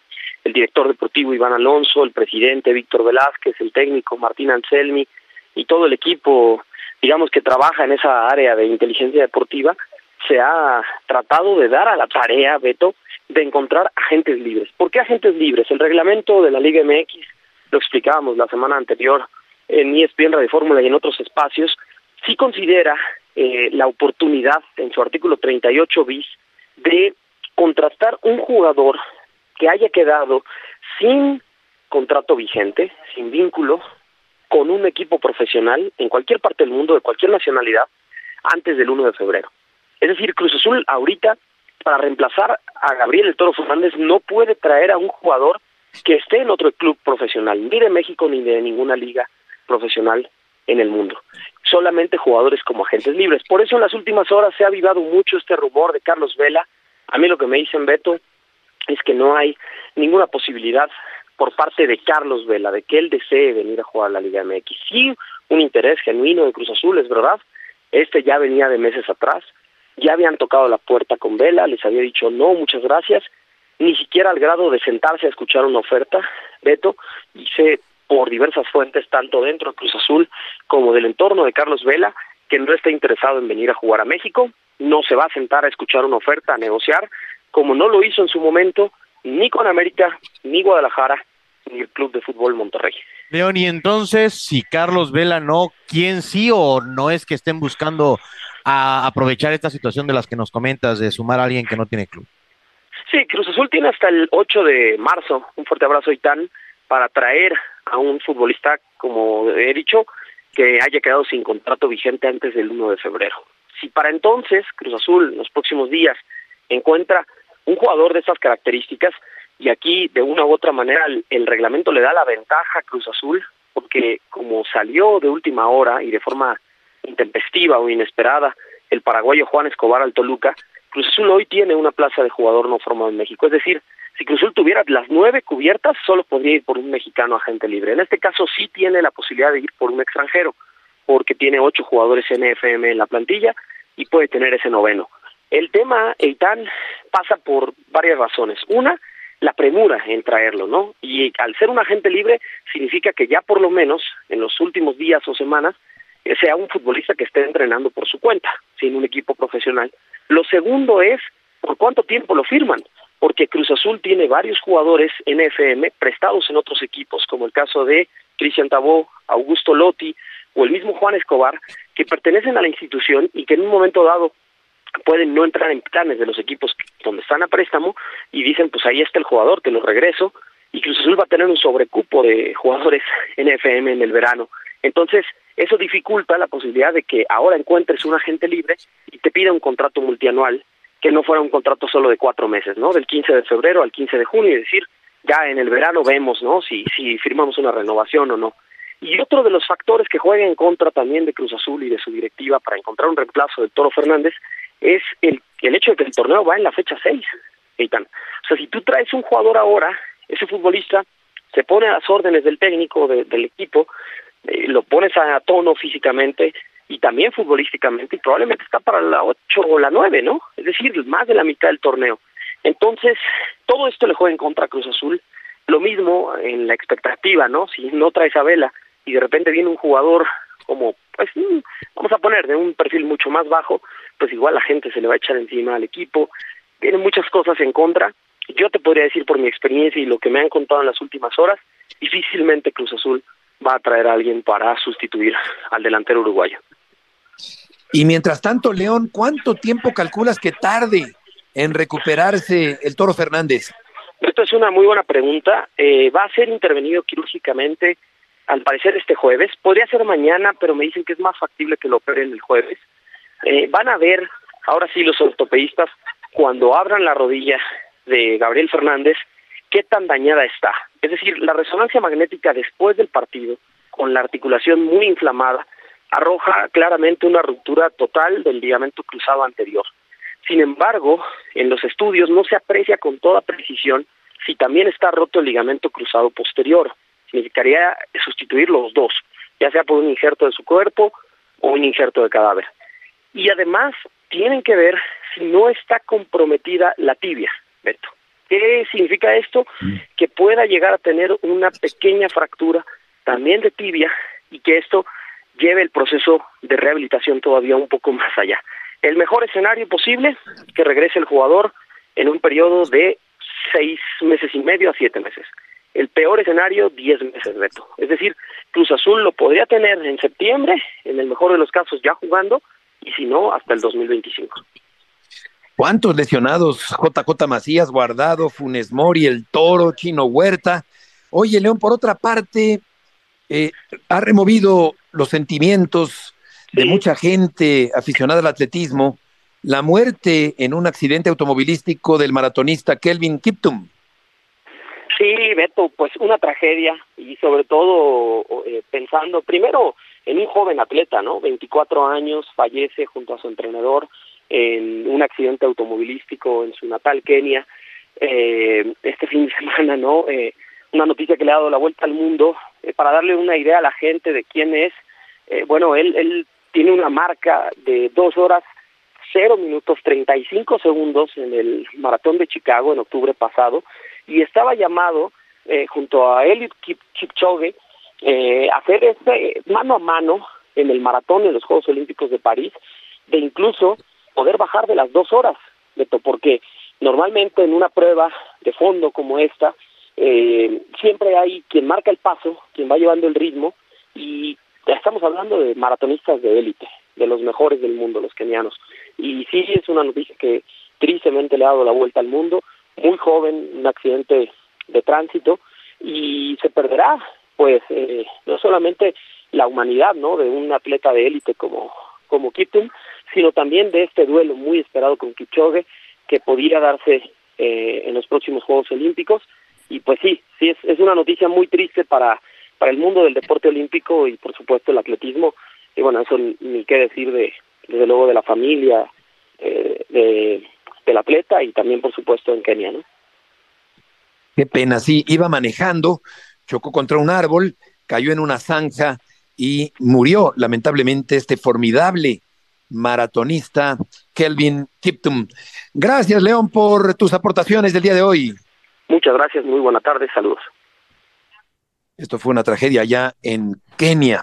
el director deportivo Iván Alonso, el presidente Víctor Velázquez, el técnico Martín Anselmi y todo el equipo, digamos, que trabaja en esa área de inteligencia deportiva, se ha tratado de dar a la tarea, Beto, de encontrar agentes libres. ¿Por qué agentes libres? El reglamento de la Liga MX, lo explicábamos la semana anterior en ESPN Radio Fórmula y en otros espacios, sí considera la oportunidad en su artículo 38 bis de contratar un jugador que haya quedado sin contrato vigente, sin vínculo, con un equipo profesional en cualquier parte del mundo, de cualquier nacionalidad, antes del 1 de febrero. Es decir, Cruz Azul ahorita, para reemplazar a Gabriel El Toro Fernández, no puede traer a un jugador que esté en otro club profesional, ni de México ni de ninguna liga profesional en el mundo. Solamente jugadores como agentes libres. Por eso en las últimas horas se ha avivado mucho este rumor de Carlos Vela. A mí lo que me dicen, Beto, es que no hay ninguna posibilidad por parte de Carlos Vela de que él desee venir a jugar a la Liga MX. Sí, un interés genuino de Cruz Azul, es verdad. Este ya venía de meses atrás. Ya habían tocado la puerta con Vela, les había dicho no, muchas gracias. Ni siquiera al grado de sentarse a escuchar una oferta, Beto, y sé por diversas fuentes, tanto dentro de Cruz Azul como del entorno de Carlos Vela, que no está interesado en venir a jugar a México, no se va a sentar a escuchar una oferta, a negociar, como no lo hizo en su momento ni con América, ni Guadalajara, ni el Club de Fútbol Monterrey. León, y entonces, si Carlos Vela no, ¿quién sí o no es que estén buscando a aprovechar esta situación de las que nos comentas, de sumar a alguien que no tiene club? Sí, Cruz Azul tiene hasta el 8 de marzo, un fuerte abrazo, Itán, para traer a un futbolista, como he dicho, que haya quedado sin contrato vigente antes del 1 de febrero. Si para entonces Cruz Azul, en los próximos días, encuentra un jugador de estas características, y aquí de una u otra manera el reglamento le da la ventaja a Cruz Azul, porque como salió de última hora y de forma intempestiva o inesperada el paraguayo Juan Escobar al Toluca, Cruz Azul hoy tiene una plaza de jugador no formado en México. Es decir, si Cruz Azul tuviera las 9 cubiertas, solo podría ir por un mexicano agente libre. En este caso sí tiene la posibilidad de ir por un extranjero, porque tiene 8 jugadores NFM en la plantilla y puede tener ese 9º. El tema, Eitan, pasa por varias razones. Una, la premura en traerlo, ¿no? Y al ser un agente libre, significa que ya por lo menos en los últimos días o semanas sea un futbolista que esté entrenando por su cuenta, sin un equipo profesional. Lo segundo es, ¿por cuánto tiempo lo firman? Porque Cruz Azul tiene varios jugadores NFM prestados en otros equipos, como el caso de Cristian Tabó, Augusto Lotti o el mismo Juan Escobar, que pertenecen a la institución y que en un momento dado pueden no entrar en planes de los equipos donde están a préstamo y dicen, pues ahí está el jugador, te lo regreso, y Cruz Azul va a tener un sobrecupo de jugadores NFM en el verano. Entonces, eso dificulta la posibilidad de que ahora encuentres un agente libre y te pida un contrato multianual, que no fuera un contrato solo de 4 meses, ¿no? Del 15 de febrero al 15 de junio, y decir, ya en el verano vemos, ¿no? Si firmamos una renovación o no. Y otro de los factores que juega en contra también de Cruz Azul y de su directiva para encontrar un reemplazo del Toro Fernández es el hecho de que el torneo va en la fecha 6, Eitan. O sea, si tú traes un jugador ahora, ese futbolista se pone a las órdenes del técnico, del equipo, lo pones a tono físicamente y también futbolísticamente, y probablemente está para la 8 o la 9, ¿no? Es decir, más de la mitad del torneo. Entonces, todo esto le juega en contra a Cruz Azul. Lo mismo en la expectativa, ¿no? Si no traes a Vela y de repente viene un jugador como, pues, vamos a poner, de un perfil mucho más bajo, pues igual la gente se le va a echar encima al equipo. Tiene muchas cosas en contra. Yo te podría decir por mi experiencia y lo que me han contado en las últimas horas, difícilmente Cruz Azul va a traer a alguien para sustituir al delantero uruguayo. Y mientras tanto, León, ¿cuánto tiempo calculas que tarde en recuperarse el Toro Fernández? Esto es una muy buena pregunta. Va a ser intervenido quirúrgicamente, al parecer este jueves. Podría ser mañana, pero me dicen que es más factible que lo operen el jueves. Van a ver, ahora sí, los ortopedistas, cuando abran la rodilla de Gabriel Fernández, qué tan dañada está. Es decir, la resonancia magnética después del partido, con la articulación muy inflamada, arroja claramente una ruptura total del ligamento cruzado anterior. Sin embargo, en los estudios no se aprecia con toda precisión si también está roto el ligamento cruzado posterior. Significaría sustituir los dos, ya sea por un injerto de su cuerpo o un injerto de cadáver. Y además tienen que ver si no está comprometida la tibia, Beto. ¿Qué significa esto? Que pueda llegar a tener una pequeña fractura también de tibia y que esto lleve el proceso de rehabilitación todavía un poco más allá. El mejor escenario posible, que regrese el jugador en un periodo de 6 meses y medio a 7 meses. El peor escenario, 10 meses, Beto. Es decir, Cruz Azul lo podría tener en septiembre, en el mejor de los casos ya jugando, y si no, hasta el 2025. ¿Cuántos lesionados? JJ Macías, Guardado, Funes Mori, El Toro, Chino Huerta. Oye, León, por otra parte, ha removido los sentimientos de mucha gente aficionada al atletismo, la muerte en un accidente automovilístico del maratonista Kelvin Kiptum. Sí, Beto, pues una tragedia y sobre todo pensando primero en un joven atleta, ¿no? 24 años, fallece junto a su entrenador en un accidente automovilístico en su natal Kenia. Este fin de semana, ¿no? Una noticia que le ha dado la vuelta al mundo. Para darle una idea a la gente de quién es, bueno, él tiene una marca de 2 horas 0 minutos 35 segundos en el maratón de Chicago en octubre pasado, y estaba llamado junto a Eliud Kipchoge a hacer este mano a mano en el maratón de los Juegos Olímpicos de París, de incluso poder bajar de las 2 horas, Beto, porque normalmente en una prueba de fondo como esta, siempre hay quien marca el paso, quien va llevando el ritmo, y ya estamos hablando de maratonistas de élite, de los mejores del mundo, los kenianos. Y sí, es una noticia que tristemente le ha dado la vuelta al mundo, muy joven, un accidente de tránsito, y se perderá, pues, no solamente la humanidad, ¿no?, de un atleta de élite como Kiptum, sino también de este duelo muy esperado con Kipchoge, que podría darse en los próximos Juegos Olímpicos. Y pues sí, es una noticia muy triste para el mundo del deporte olímpico y por supuesto el atletismo, y bueno, eso ni qué decir desde luego de la familia del atleta y también por supuesto en Kenia, ¿no? Qué pena, sí, iba manejando, chocó contra un árbol, cayó en una zanja y murió lamentablemente este formidable maratonista Kelvin Kiptum. Gracias, León, por tus aportaciones del día de hoy. Muchas gracias, muy buena tarde, saludos. Esto fue una tragedia allá en Kenia.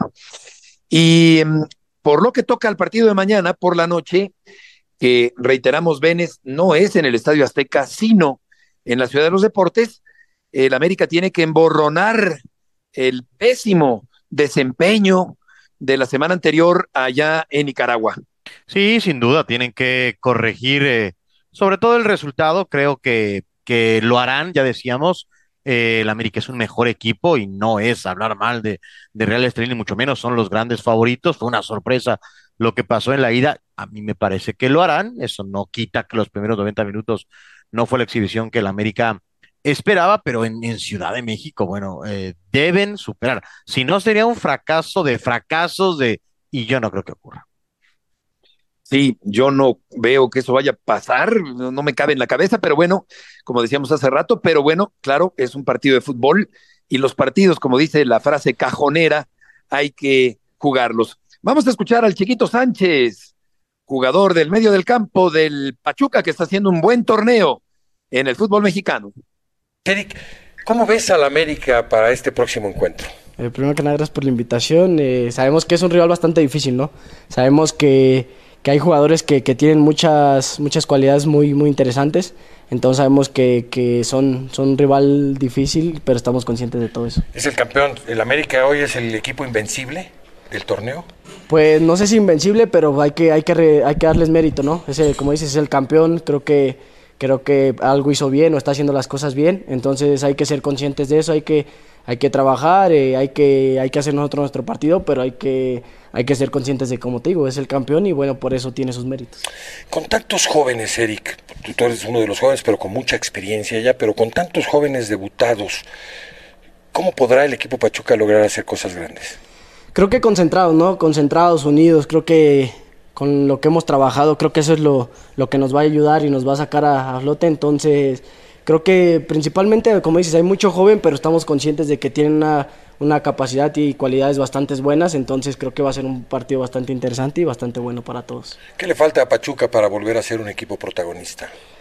Y por lo que toca al partido de mañana por la noche, que reiteramos, Benes, no es en el Estadio Azteca, sino en la Ciudad de los Deportes, el América tiene que emborronar el pésimo desempeño de la semana anterior allá en Nicaragua. Sí, sin duda, tienen que corregir sobre todo el resultado, creo que lo harán, ya decíamos. El América es un mejor equipo y no es hablar mal de Real Estelí, ni mucho menos, son los grandes favoritos. Fue una sorpresa lo que pasó en la ida, a mí me parece que lo harán. Eso no quita que los primeros 90 minutos no fue la exhibición que el América esperaba, pero en Ciudad de México, bueno, deben superar, si no sería un fracaso de fracasos y yo no creo que ocurra. Sí, yo no veo que eso vaya a pasar, no me cabe en la cabeza, pero bueno, como decíamos hace rato, pero bueno, claro, es un partido de fútbol y los partidos, como dice la frase cajonera, hay que jugarlos. Vamos a escuchar al Chiquito Sánchez, jugador del medio del campo del Pachuca, que está haciendo un buen torneo en el fútbol mexicano. Eric, ¿cómo ves al América para este próximo encuentro? Primero que nada, gracias por la invitación. Sabemos que es un rival bastante difícil, ¿no? Sabemos que hay jugadores que tienen muchas cualidades muy interesantes, entonces sabemos que son un rival difícil, pero estamos conscientes de todo eso. ¿Es el campeón? ¿El América hoy es el equipo invencible del torneo? Pues no sé si invencible, pero hay que darles mérito, ¿no? Como dices, es el campeón, creo que algo hizo bien o está haciendo las cosas bien, entonces hay que ser conscientes de eso, hay que trabajar, hay que hacer nosotros nuestro partido, pero hay que ser conscientes de, como te digo, es el campeón y bueno, por eso tiene sus méritos. Con tantos jóvenes, Eric, tú eres uno de los jóvenes, pero con mucha experiencia ya, pero con tantos jóvenes debutados, ¿cómo podrá el equipo Pachuca lograr hacer cosas grandes? Creo que concentrados, ¿no? Concentrados, unidos, creo que con lo que hemos trabajado, creo que eso es lo que nos va a ayudar y nos va a sacar a flote, entonces creo que principalmente, como dices, hay mucho joven, pero estamos conscientes de que tienen una capacidad y cualidades bastante buenas, entonces creo que va a ser un partido bastante interesante y bastante bueno para todos. ¿Qué le falta a Pachuca para volver a ser un equipo protagonista?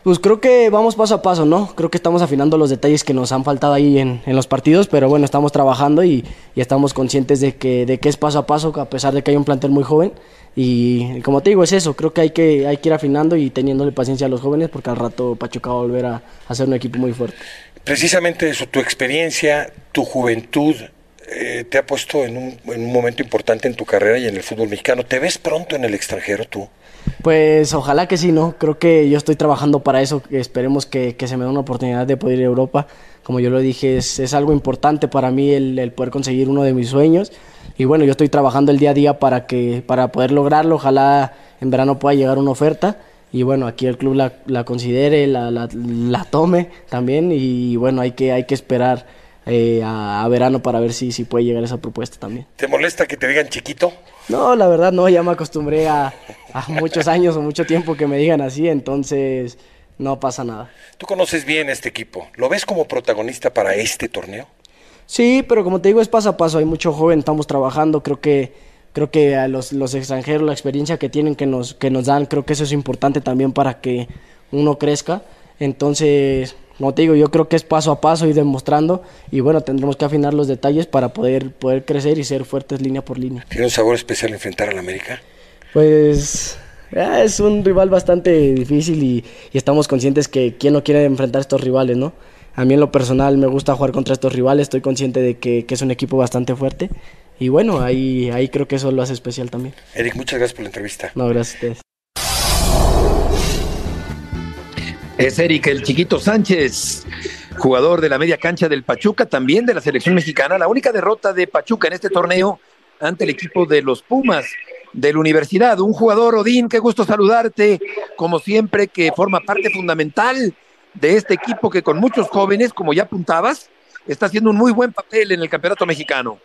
Pues creo que vamos paso a paso, ¿no? Creo que estamos afinando los detalles que nos han faltado ahí en los partidos, pero bueno, estamos trabajando y estamos conscientes de que es paso a paso, a pesar de que hay un plantel muy joven. Y como te digo, es eso, creo que hay que ir afinando y teniéndole paciencia a los jóvenes, porque al rato Pachuca va a volver a ser un equipo muy fuerte. Precisamente eso, tu experiencia, tu juventud, te ha puesto en un momento importante en tu carrera y en el fútbol mexicano. ¿Te ves pronto en el extranjero tú? Pues ojalá que sí, ¿no? Creo que yo estoy trabajando para eso, esperemos que se me dé una oportunidad de poder ir a Europa. Como yo lo dije, es algo importante para mí el poder conseguir uno de mis sueños. Y bueno, yo estoy trabajando el día a día para poder lograrlo. Ojalá en verano pueda llegar una oferta. Y bueno, aquí el club la considere, la tome también. Y bueno, hay que esperar a verano para ver si puede llegar esa propuesta también. ¿Te molesta que te digan chiquito? No, la verdad no, ya me acostumbré a muchos años o mucho tiempo que me digan así, entonces no pasa nada. Tú conoces bien este equipo, ¿lo ves como protagonista para este torneo? Sí, pero como te digo, es paso a paso, hay mucho joven, estamos trabajando, creo que a los extranjeros, la experiencia que tienen, que nos dan, creo que eso es importante también para que uno crezca, entonces, como te digo, yo creo que es paso a paso, ir demostrando, y bueno, tendremos que afinar los detalles para poder crecer y ser fuertes línea por línea. ¿Tiene un sabor especial enfrentar al América? Pues es un rival bastante difícil y estamos conscientes que quién no quiere enfrentar a estos rivales, ¿no? A mí en lo personal me gusta jugar contra estos rivales, estoy consciente de que es un equipo bastante fuerte y bueno, ahí creo que eso lo hace especial también. Eric, muchas gracias por la entrevista. No, gracias a ustedes. Es Eric el Chiquito Sánchez, jugador de la media cancha del Pachuca, también de la selección mexicana. La única derrota de Pachuca en este torneo ante el equipo de los Pumas de la Universidad. Un jugador, Odín, qué gusto saludarte, como siempre, que forma parte fundamental de este equipo que con muchos jóvenes, como ya apuntabas, está haciendo un muy buen papel en el campeonato mexicano.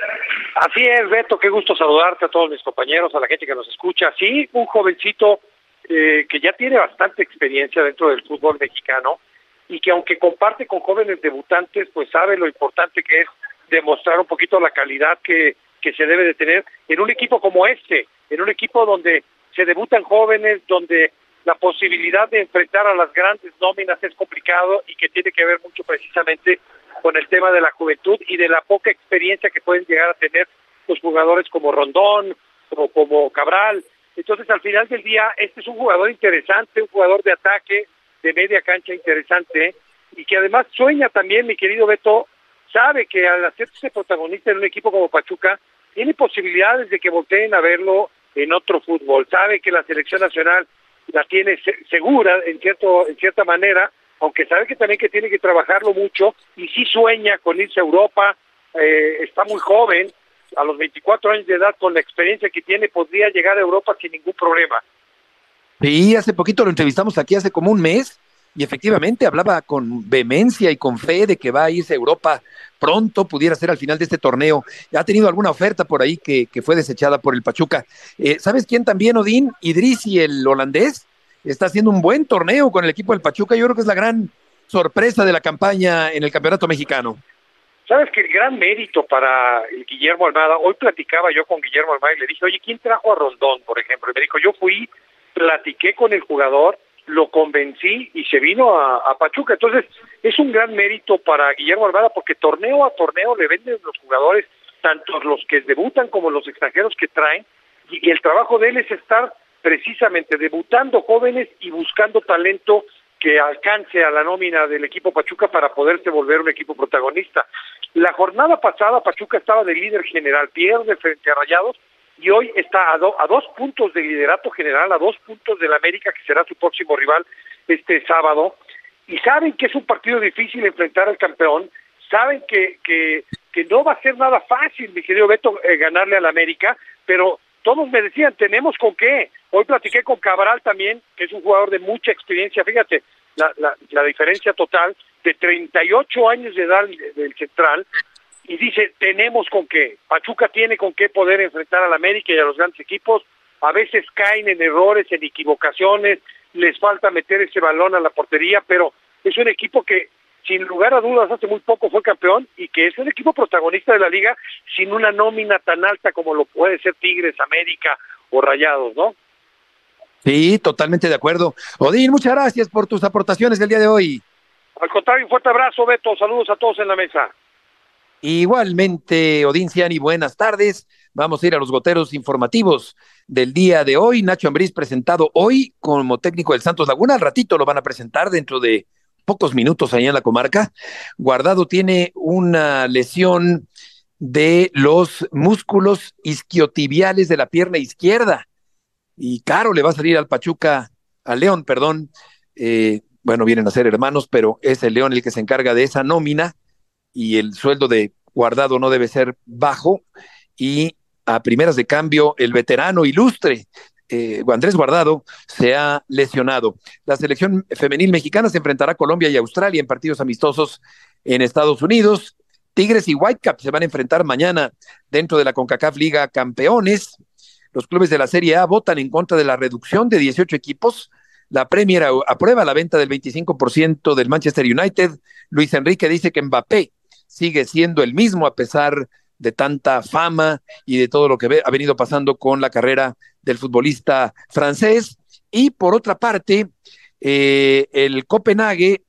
Así es, Beto, qué gusto saludarte a todos mis compañeros, a la gente que nos escucha. Sí, un jovencito que ya tiene bastante experiencia dentro del fútbol mexicano y que aunque comparte con jóvenes debutantes, pues sabe lo importante que es demostrar un poquito la calidad que se debe de tener en un equipo como este, en un equipo donde se debutan jóvenes, donde la posibilidad de enfrentar a las grandes nóminas es complicado y que tiene que ver mucho precisamente con el tema de la juventud y de la poca experiencia que pueden llegar a tener los jugadores como Rondón o como Cabral. Entonces, al final del día, este es un jugador interesante, un jugador de ataque, de media cancha interesante, y que además sueña también, mi querido Beto, sabe que al hacerse protagonista en un equipo como Pachuca, tiene posibilidades de que volteen a verlo en otro fútbol. Sabe que la selección nacional la tiene segura en cierta manera, aunque sabe que también que tiene que trabajarlo mucho, y sí sueña con irse a Europa, está muy joven, a los 24 años de edad, con la experiencia que tiene, podría llegar a Europa sin ningún problema. Sí, hace poquito lo entrevistamos aquí, hace como un mes, y efectivamente hablaba con vehemencia y con fe de que va a irse a Europa pronto, pudiera ser al final de este torneo. ¿Ha tenido alguna oferta por ahí que fue desechada por el Pachuca? ¿Sabes quién también, Odín? Idrissi, el holandés, está haciendo un buen torneo con el equipo del Pachuca. Yo creo que es la gran sorpresa de la campaña en el campeonato mexicano. Sabes que el gran mérito para el Guillermo Almada, hoy platicaba yo con Guillermo Almada y le dije, oye, ¿quién trajo a Rondón, por ejemplo? Y me dijo, yo fui, platiqué con el jugador, lo convencí y se vino a Pachuca. Entonces, es un gran mérito para Guillermo Almada porque torneo a torneo le venden los jugadores, tanto los que debutan como los extranjeros que traen, y el trabajo de él es estar precisamente debutando jóvenes y buscando talento que alcance a la nómina del equipo Pachuca para poderse volver un equipo protagonista. La jornada pasada Pachuca estaba de líder general, pierde frente a Rayados, y hoy está a 2 puntos de liderato general, a 2 puntos del América, que será su próximo rival este sábado, y saben que es un partido difícil enfrentar al campeón, saben que no va a ser nada fácil, mi querido Beto, ganarle al América, pero todos me decían, tenemos con qué. Hoy platiqué con Cabral también, que es un jugador de mucha experiencia, fíjate, la diferencia total, de 38 años de edad del central, y dice, tenemos con qué. Pachuca tiene con qué poder enfrentar al América y a los grandes equipos. A veces caen en errores, en equivocaciones, les falta meter ese balón a la portería, pero es un equipo que, sin lugar a dudas, hace muy poco fue campeón y que es un equipo protagonista de la liga sin una nómina tan alta como lo puede ser Tigres, América o Rayados, ¿no? Sí, totalmente de acuerdo. Odín, muchas gracias por tus aportaciones del día de hoy. Al contrario, un fuerte abrazo, Beto. Saludos a todos en la mesa. Igualmente, Odín Ciani, buenas tardes. Vamos a ir a los goteros informativos del día de hoy. Nacho Ambriz presentado hoy como técnico del Santos Laguna. Al ratito lo van a presentar dentro de pocos minutos allá en la comarca. Guardado tiene una lesión de los músculos isquiotibiales de la pierna izquierda. Y caro le va a salir al León, bueno, vienen a ser hermanos, pero es el León el que se encarga de esa nómina y el sueldo de Guardado no debe ser bajo. Y a primeras de cambio, el veterano ilustre Andrés Guardado se ha lesionado. La selección femenil mexicana se enfrentará a Colombia y Australia en partidos amistosos en Estados Unidos. Tigres y Whitecaps se van a enfrentar mañana dentro de la CONCACAF Liga Campeones. Los clubes de la Serie A votan en contra de la reducción de 18 equipos. La Premier aprueba la venta del 25% del Manchester United. Luis Enrique dice que Mbappé sigue siendo el mismo a pesar de tanta fama y de todo lo que ha venido pasando con la carrera del futbolista francés. Y por otra parte, el Copenhague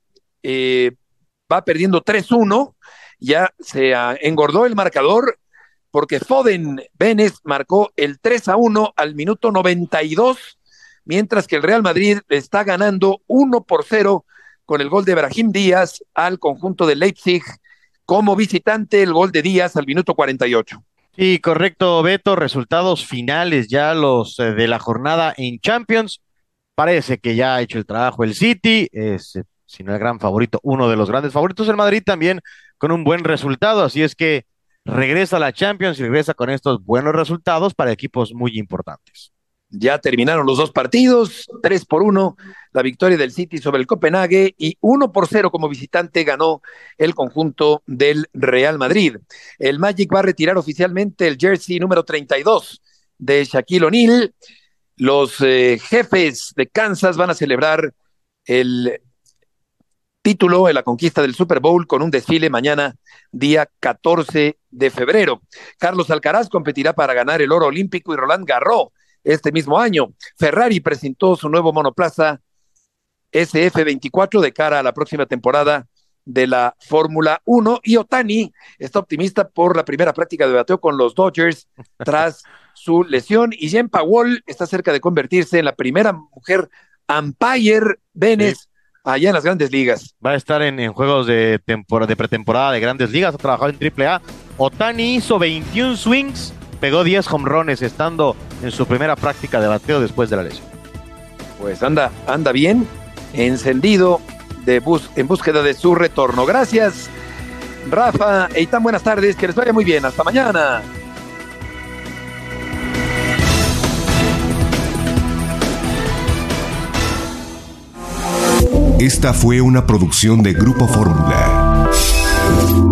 va perdiendo 3-1. Ya se engordó el marcador porque Foden Benes marcó el 3-1 al minuto 92, mientras que el Real Madrid está ganando 1-0 con el gol de Brahim Díaz al conjunto de Leipzig. Como visitante, el gol de Díaz al minuto 48. Sí, correcto, Beto. Resultados finales ya los de la jornada en Champions. Parece que ya ha hecho el trabajo el City, es, si no el gran favorito, uno de los grandes favoritos. El Madrid también con un buen resultado, así es que regresa a la Champions y regresa con estos buenos resultados para equipos muy importantes. Ya terminaron los dos partidos, 3-1 la victoria del City sobre el Copenhague y 1-0 como visitante ganó el conjunto del Real Madrid. El Magic va a retirar oficialmente el jersey número 32 de Shaquille O'Neal. Los jefes de Kansas van a celebrar el título en la conquista del Super Bowl con un desfile mañana, día 14 de febrero. Carlos Alcaraz competirá para ganar el oro olímpico y Roland Garros este mismo año. Ferrari presentó su nuevo monoplaza SF24 de cara a la próxima temporada de la Fórmula 1 y Ohtani está optimista por la primera práctica de bateo con los Dodgers tras su lesión y Jen Powell está cerca de convertirse en la primera mujer umpire Benes allá en las Grandes Ligas. Va a estar en juegos de pretemporada de Grandes Ligas, ha trabajado en AAA. Ohtani hizo 21 swings, pegó 10 home runs estando en su primera práctica de bateo después de la lesión. Pues anda bien, encendido en búsqueda de su retorno. Gracias, Rafa, Eitan, buenas tardes, que les vaya muy bien, hasta mañana. Esta fue una producción de Grupo Fórmula.